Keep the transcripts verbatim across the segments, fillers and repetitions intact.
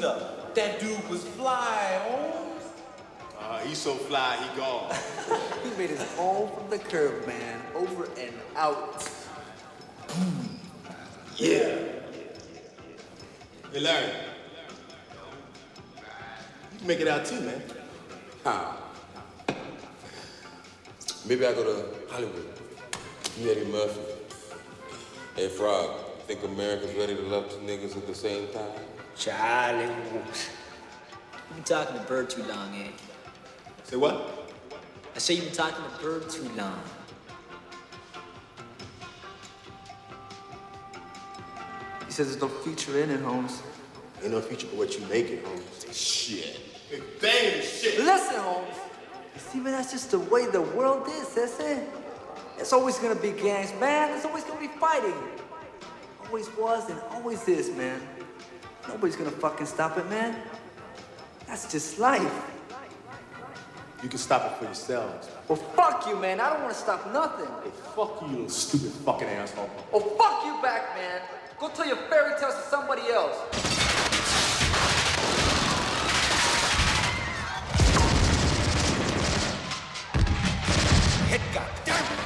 up. That dude was fly, oh. Uh, he's so fly, he gone. He made his own from the curb, man. Over and out. Yeah. Hey, Larry. You can make it out too, man. How? Maybe I go to Hollywood. You Eddie Murphy. Hey, Frog, think America's ready to love two niggas at the same time? Charlie. You've been talking to Bird too long, eh? Say what? I say you've been talking to Bird too long. He says there's no future in it, Holmes. Ain't no future for what you make it, Holmes. Shit. Big bang shit. Listen, Holmes. You see, man, that's just the way the world is, that's it. It's always gonna be gangs, man. There's always gonna be fighting. Always was and always is, man. Nobody's gonna fucking stop it, man. That's just life. You can stop it for yourselves. Well, fuck you, man. I don't wanna stop nothing. Hey, fuck you, you little stupid fucking asshole. Oh, fuck you back, man. Go tell your fairy tales to somebody else. Hit, goddamn it.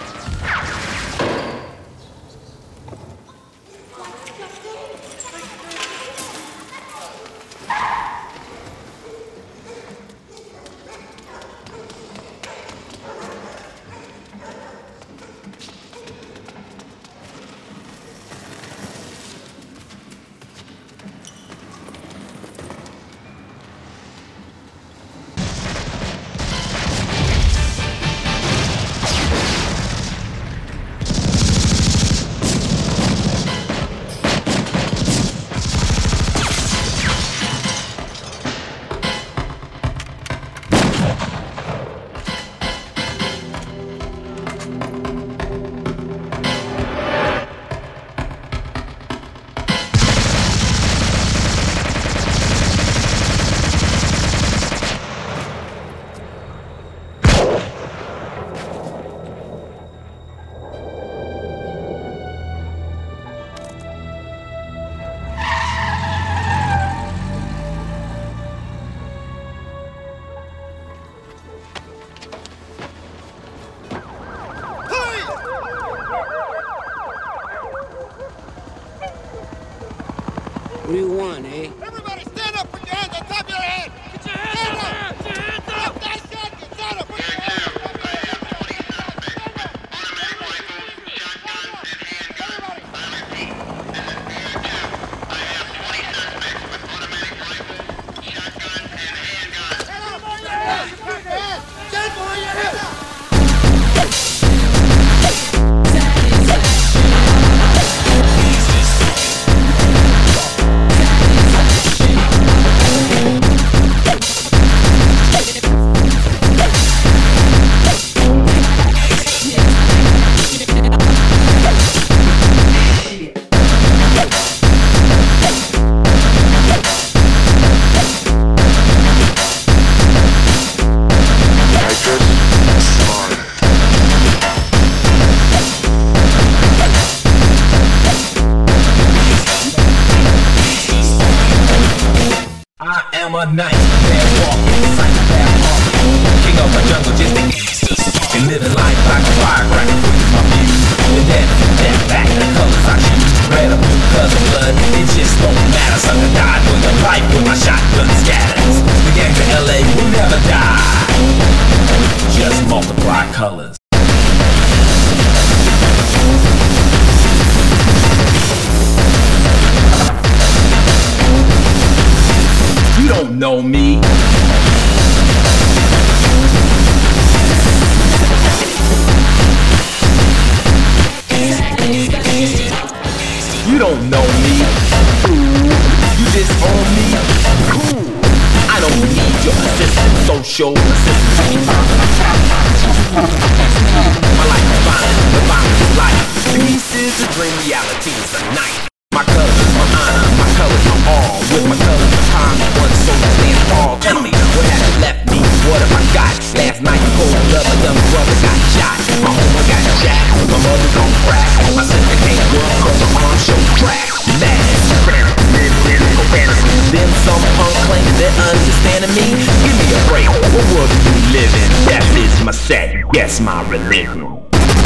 What do you want, eh? Everybody stand up, put your hands on top of your head. Get your hands up. Get your hands up. Drop that shotgun. Stand up, put your hands on top of your head. Stand behind your head. I'm a nice man walking, psychopath walking, king of the jungle, just the gangsters talking, living life like a firecracker, with my views. And then, then back the colors I choose, red or blue, cause of blood, it just don't matter. Sucker died for your life when my shotgun scatters. The gangs of L A will never die, just multiply colors. You don't know me. You don't know me. You just own me. Cool. I don't need your assistance, social assistance. My life is fine, the violence is life. The geese is a dream, reality is a night. My colors, my honor, my colors, my all. With my colors, my time, one soul stand tall. Tell me, what has it left me? What have I got? Last night, cold blood, my young brother got shot. My homie got shot, my mother's on crack. My sister can't work cause her arm show crack. Mad, then some punk Guess my religion.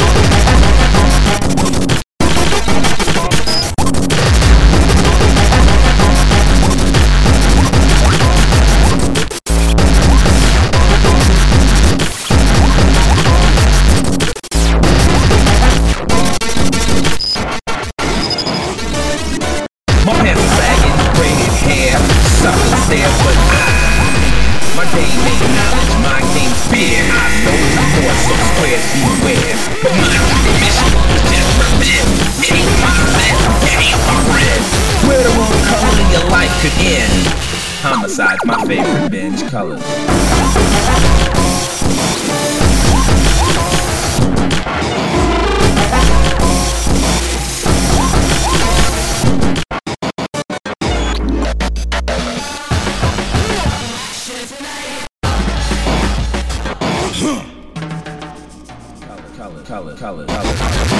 My pants are sagging, braided hair, suckers there, but I, my game ain't knowledge, my game's fear. I know the force, so squares beware. But my mission is just forbid. Keep my set, keep my red. Where the wrong color in your life could end. Homicide's my favorite binge color. Color, color, color, color,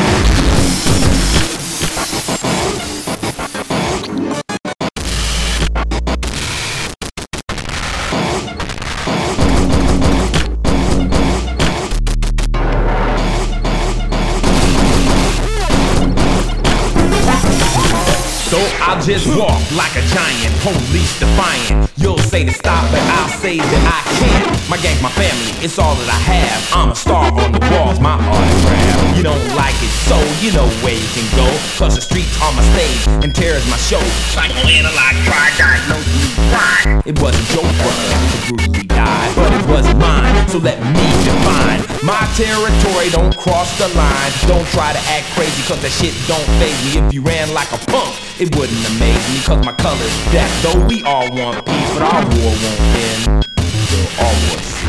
so I'll just walk like a giant, police defiant. You'll say to stop, but I'll say that I can't. My gang's my family, it's all that I have. I'm a star on the walls, my autograph. You don't like it, so you know where you can go. Cause the streets are my stage, and terror's my show. Psychoanalyze, try, diagnose me, why? It wasn't your brother who brutally died, but it was mine, so let me define my territory. Don't cross the line, don't try to act crazy, cause that shit don't faze me. If you ran like a punk, it wouldn't amaze me, cause my color's death. Though we all want peace, but our war won't end till all wars cease.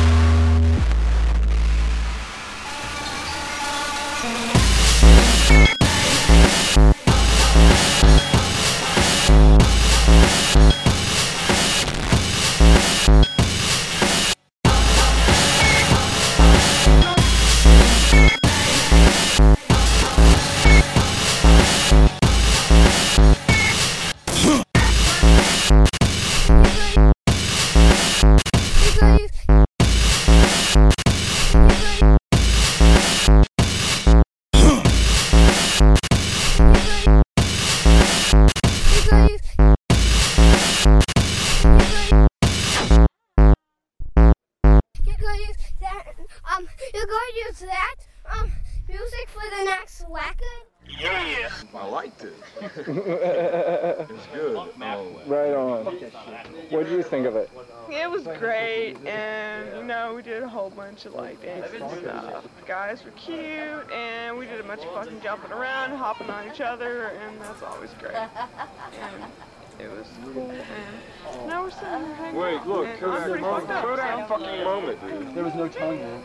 Um, you're going to use that um music for the next record? Yeah. I liked it. It's good. Oh. Right on. What did you think of it? It was great, and you know, we did a whole bunch of like dancing stuff. The guys were cute, and we did a bunch of fucking jumping around, hopping on each other, and that's always great. And it was cool, and now we're sitting here hanging Wait, out. look, and kill I'm that pretty moment. fucked up, Kill that so. fucking moment, dude. There was no tongue there.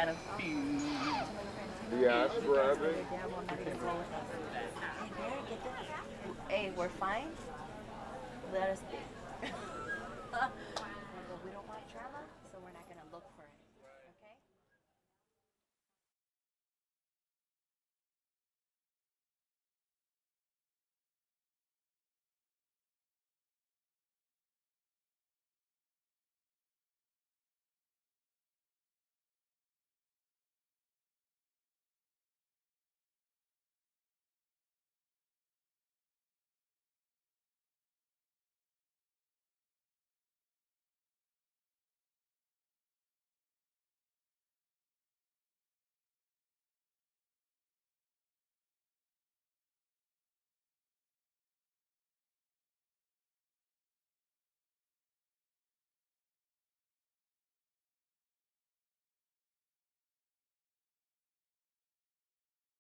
Diaspora, I think. Hey, we're fine. Let us be.